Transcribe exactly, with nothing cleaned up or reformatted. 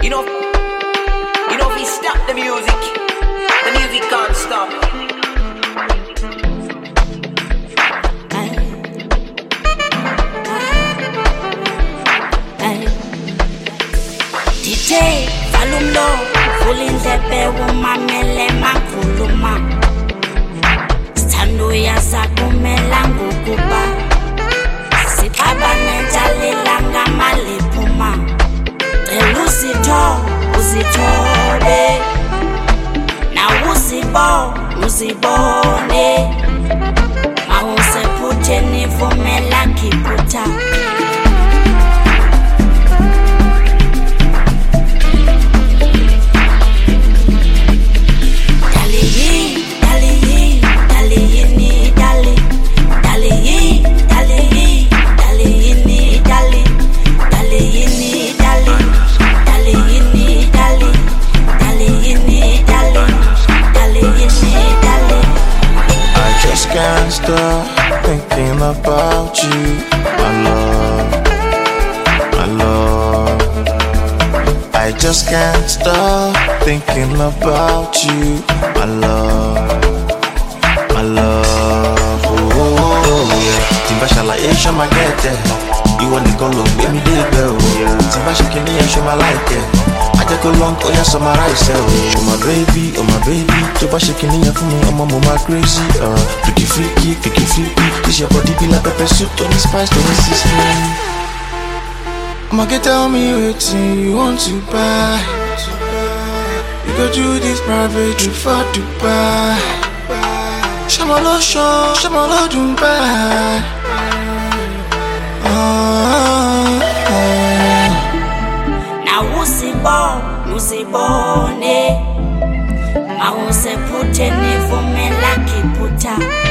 You know, you know, if we stop the music, the music can't stop. D J, Falumlo, Fulin Zepe, Wumamele, Mankuluma. Stando ya Sakumelangu Kuba. Sikabane Jalilanga Malipuma. Elusito, Usitobe. Na Usibo, Usibone. Mahuse pute ni vumela kiputa. Can't stop thinking about you, my love, my love. I just can't stop thinking about you, my love, my love. Oh yeah. Timba shala isha magete. You want to go look, baby, dig girl. Timba shakini isha my like it. I take a long, oh yeah, summarize it. Oh my baby, oh my baby. Timba shakini ya for me, I'm a mama crazy. Uh, freaky, freaky, freaky, freaky. This your body be like pepper soup, don't spice, don't assist me. I'ma get tell me what you want to buy. You go do this private trip for Dubai. Shamalo show, shamalo Dubai. Usibo, usibone. Mahuse pute ni vumela kiputa.